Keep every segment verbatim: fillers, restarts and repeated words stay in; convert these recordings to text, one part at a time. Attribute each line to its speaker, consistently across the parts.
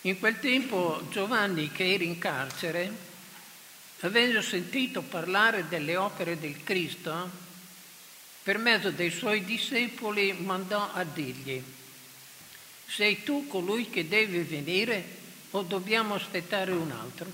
Speaker 1: In quel tempo Giovanni, che era in carcere, avendo sentito parlare delle opere del Cristo, per mezzo dei suoi discepoli mandò a dirgli: sei tu colui che deve venire o dobbiamo aspettare un altro?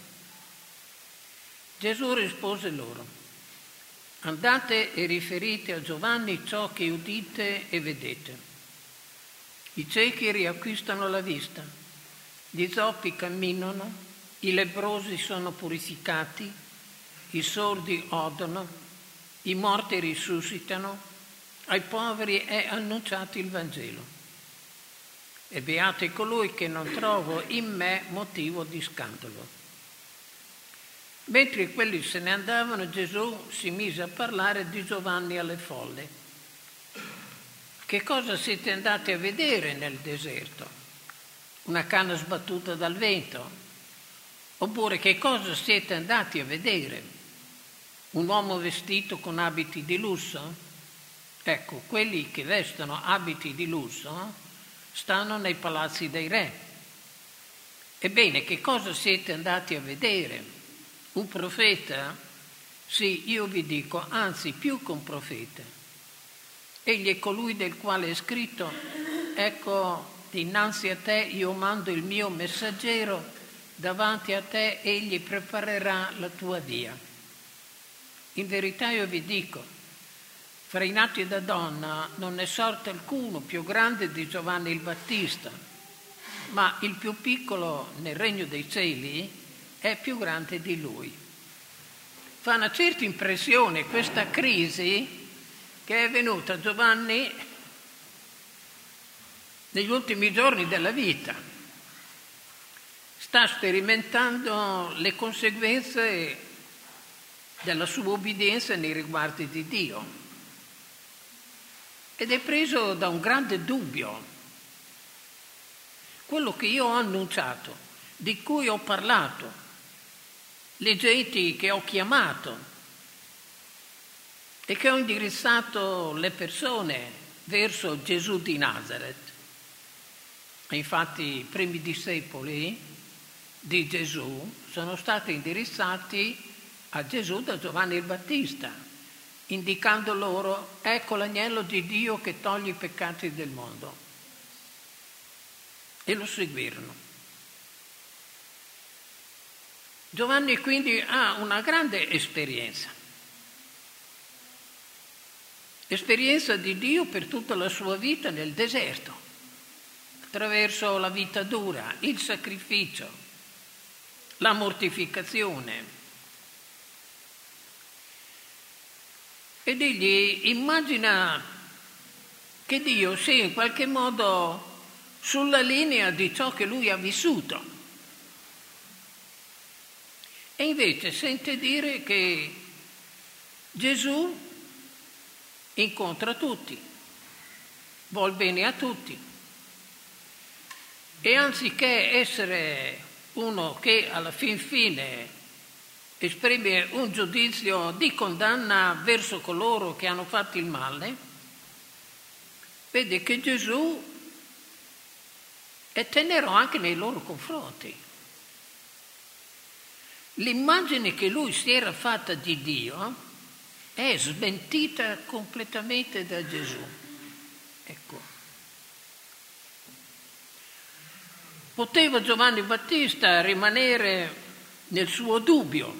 Speaker 1: Gesù rispose loro: andate e riferite a Giovanni ciò che udite e vedete. I ciechi riacquistano la vista, gli zoppi camminano, i lebbrosi sono purificati, i sordi odono, i morti risuscitano, ai poveri è annunciato il Vangelo. E beato è colui che non trovo in me motivo di scandalo. Mentre quelli se ne andavano, Gesù si mise a parlare di Giovanni alle folle. Che cosa siete andati a vedere nel deserto? Una canna sbattuta dal vento? Oppure che cosa siete andati a vedere? Un uomo vestito con abiti di lusso? Ecco, quelli che vestono abiti di lusso stanno nei palazzi dei re. Ebbene, che cosa siete andati a vedere? Un profeta? Sì, io vi dico, anzi più che un profeta. Egli è colui del quale è scritto: ecco, dinanzi a te io mando il mio messaggero, davanti a te egli preparerà la tua via. In verità io vi dico, fra i nati da donna non è sorto alcuno più grande di Giovanni il Battista, ma il più piccolo nel regno dei cieli è più grande di lui. Fa una certa impressione questa crisi che è venuta a Giovanni negli ultimi giorni della vita. Sta sperimentando le conseguenze della sua obbedienza nei riguardi di Dio ed è preso da un grande dubbio. Quello che io ho annunciato, di cui ho parlato, le genti che ho chiamato e che ho indirizzato le persone verso Gesù di Nazareth. Infatti i primi discepoli di Gesù sono stati indirizzati a Gesù da Giovanni il Battista, indicando loro: ecco l'agnello di Dio che toglie i peccati del mondo. E lo seguirono. Giovanni quindi ha una grande esperienza. Esperienza di Dio per tutta la sua vita nel deserto, attraverso la vita dura, il sacrificio, la mortificazione. Ed egli immagina che Dio sia in qualche modo sulla linea di ciò che lui ha vissuto. E invece sente dire che Gesù incontra tutti, vuol bene a tutti e anziché essere uno che alla fin fine esprime un giudizio di condanna verso coloro che hanno fatto il male, vede che Gesù è tenero anche nei loro confronti. L'immagine che lui si era fatta di Dio è smentita completamente da Gesù. Ecco. Poteva Giovanni Battista rimanere nel suo dubbio,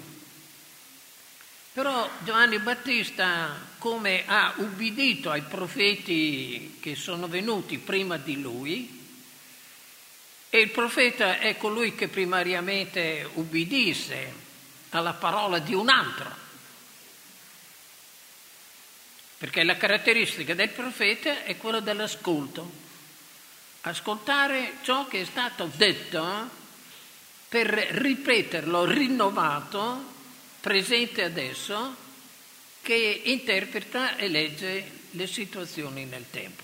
Speaker 1: però Giovanni Battista, come ha ubbidito ai profeti che sono venuti prima di lui, e il profeta è colui che primariamente ubbidisse alla parola di un altro, perché la caratteristica del profeta è quella dell'ascolto, ascoltare ciò che è stato detto per ripeterlo rinnovato, presente adesso, che interpreta e legge le situazioni nel tempo.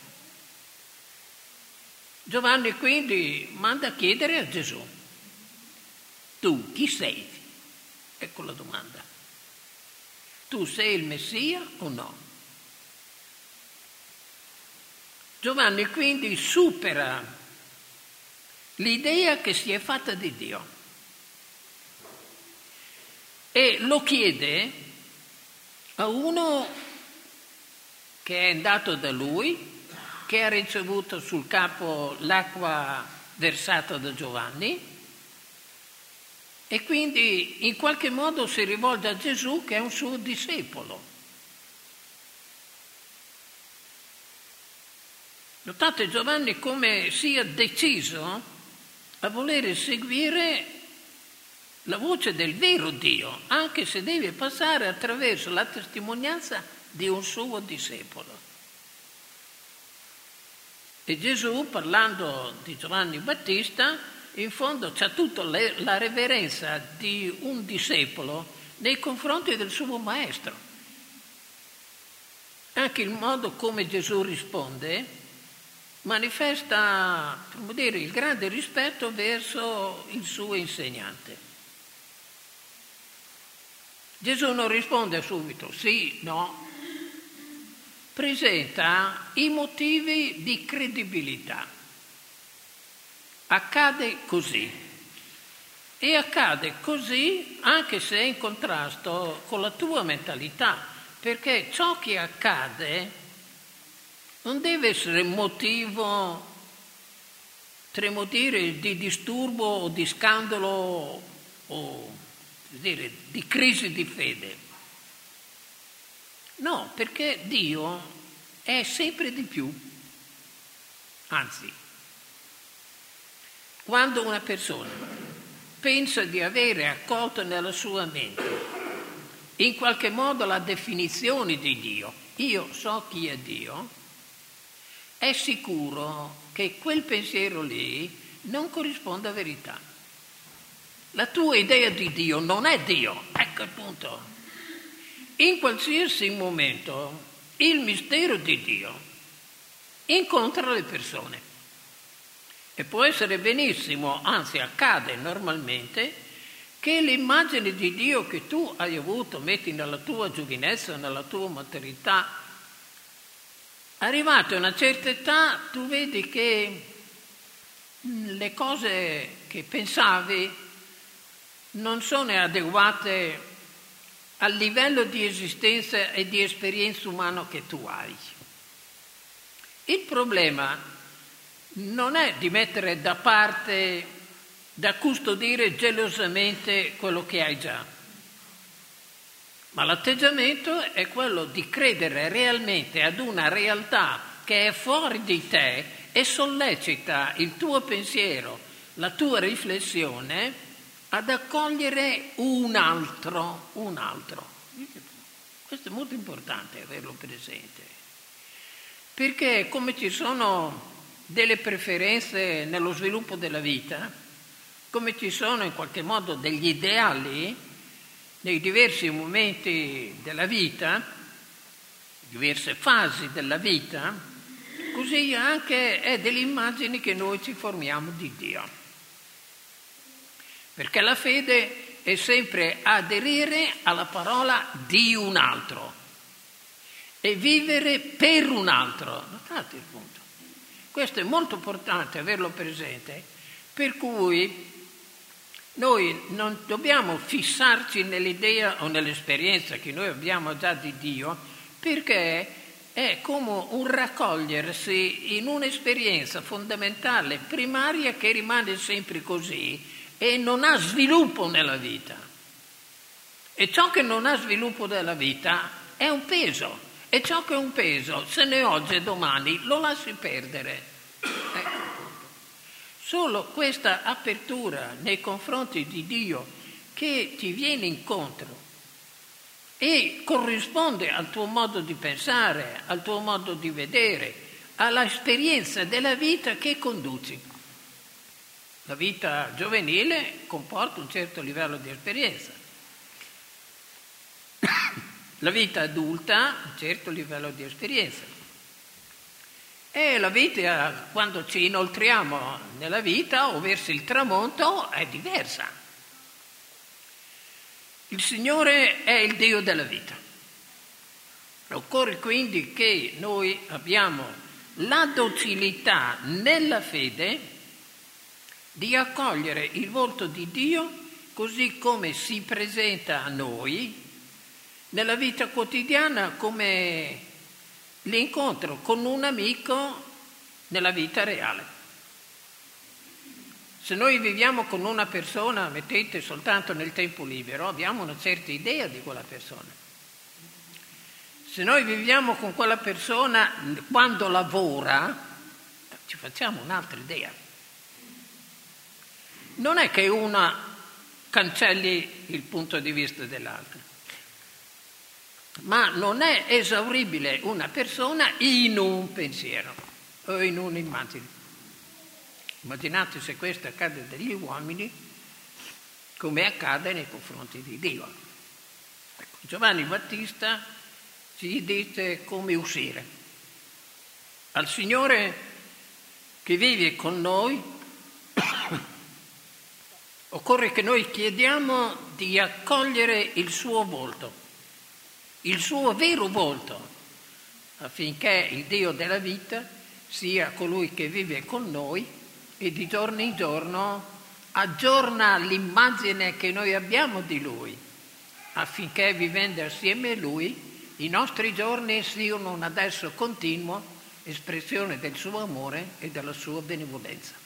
Speaker 1: Giovanni quindi manda a chiedere a Gesù: tu chi sei? Ecco la domanda. Tu sei il Messia o no? Giovanni quindi supera l'idea che si è fatta di Dio. E lo chiede a uno che è andato da lui, che ha ricevuto sul capo l'acqua versata da Giovanni e quindi in qualche modo si rivolge a Gesù che è un suo discepolo. Notate Giovanni come sia deciso a volere seguire la voce del vero Dio, anche se deve passare attraverso la testimonianza di un suo discepolo. E Gesù, parlando di Giovanni Battista, in fondo c'ha tutta la reverenza di un discepolo nei confronti del suo maestro. Anche il modo come Gesù risponde manifesta, come dire, il grande rispetto verso il suo insegnante. Gesù non risponde subito sì, no, presenta i motivi di credibilità. Accade così. E accade così anche se è in contrasto con la tua mentalità, perché ciò che accade non deve essere motivo, potremmo dire, di disturbo o di scandalo o dire, di crisi di fede. No, perché Dio è sempre di più. Anzi, quando una persona pensa di avere accolto nella sua mente in qualche modo la definizione di Dio, io so chi è Dio, è sicuro che quel pensiero lì non corrisponde a verità. La tua idea di Dio non è Dio, ecco il punto. In qualsiasi momento il mistero di Dio incontra le persone e può essere benissimo, anzi accade normalmente, che l'immagine di Dio che tu hai avuto, metti nella tua giovinezza, nella tua maturità, arrivato a una certa età, tu vedi che le cose che pensavi non sono adeguate al livello di esistenza e di esperienza umana che tu hai. Il problema non è di mettere da parte, da custodire gelosamente quello che hai già, ma l'atteggiamento è quello di credere realmente ad una realtà che è fuori di te e sollecita il tuo pensiero, la tua riflessione ad accogliere un altro, un altro. Questo è molto importante averlo presente, perché come ci sono delle preferenze nello sviluppo della vita, come ci sono in qualche modo degli ideali nei diversi momenti della vita, diverse fasi della vita, così anche è delle immagini che noi ci formiamo di Dio. Perché la fede è sempre aderire alla parola di un altro e vivere per un altro. Notate il punto. Questo è molto importante averlo presente, per cui noi non dobbiamo fissarci nell'idea o nell'esperienza che noi abbiamo già di Dio, perché è come un raccogliersi in un'esperienza fondamentale, primaria, che rimane sempre così e non ha sviluppo nella vita. E ciò che non ha sviluppo nella vita è un peso, e ciò che è un peso, se ne oggi e domani lo lasci perdere. Ecco. Solo questa apertura nei confronti di Dio che ti viene incontro e corrisponde al tuo modo di pensare, al tuo modo di vedere, all'esperienza della vita che conduci. La vita giovanile comporta un certo livello di esperienza, la vita adulta un certo livello di esperienza. E la vita, quando ci inoltriamo nella vita o verso il tramonto, è diversa. Il Signore è il Dio della vita. Occorre quindi che noi abbiamo la docilità nella fede di accogliere il volto di Dio così come si presenta a noi nella vita quotidiana, come l'incontro con un amico nella vita reale. Se noi viviamo con una persona, mettete soltanto nel tempo libero, abbiamo una certa idea di quella persona. Se noi viviamo con quella persona quando lavora, ci facciamo un'altra idea. Non è che una cancelli il punto di vista dell'altra, ma non è esauribile una persona in un pensiero o in un'immagine. Immaginate se questo accade dagli uomini, come accade nei confronti di Dio. Ecco, Giovanni Battista ci dice come uscire. Al Signore che vive con noi occorre che noi chiediamo di accogliere il suo volto, il suo vero volto, affinché il Dio della vita sia colui che vive con noi e di giorno in giorno aggiorna l'immagine che noi abbiamo di Lui, affinché vivendo assieme a Lui i nostri giorni siano un adesso continuo espressione del suo amore e della sua benevolenza.